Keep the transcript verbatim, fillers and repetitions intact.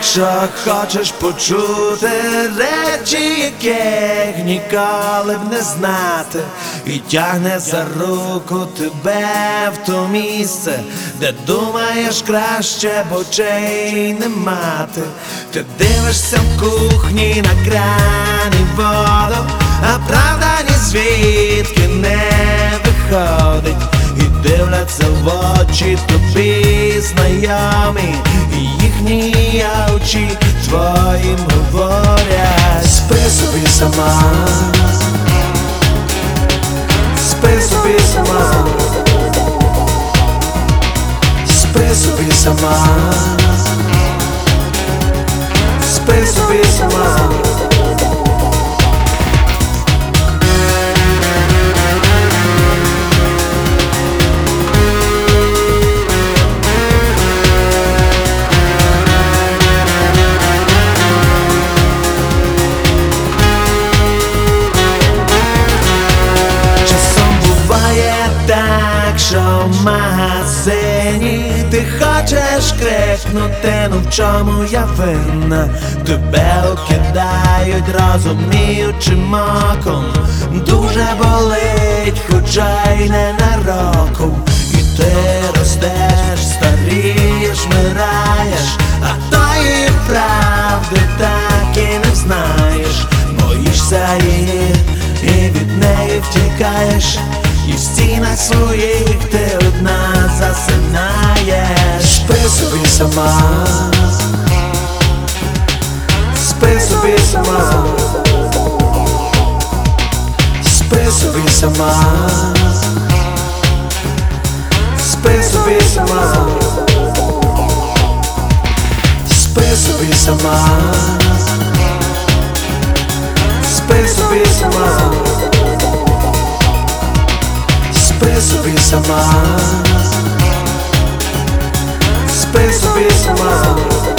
Якщо хочеш почути речі, яких ніколи б не знати, і тягне за руку тебе в то місце, де думаєш краще б очей не мати. Ти дивишся в кухні на крані воду, а правда ні звідки не виходить. І дивляться в очі тобі знайомі, і їхні очі твоїм говорять: спи собі сама, спи собі сама, спи собі сама, спи собі сама. Що в магазині ти хочеш крикнути: ну в чому я винна? Тебе окидають, розуміючим оком. Дуже болить, хоча й ненароком. І ти ростеш, старієш, вмираєш, а тої правди так і не знаєш. Боїшся її і від неї втікаєш, і в стінах своїх ти одна засинаєш. Спи собі сама, спи собі сама, спи собі сама, спи собі сама, спи собі сама, спи собі сама, спи собі сама, спи собі сама.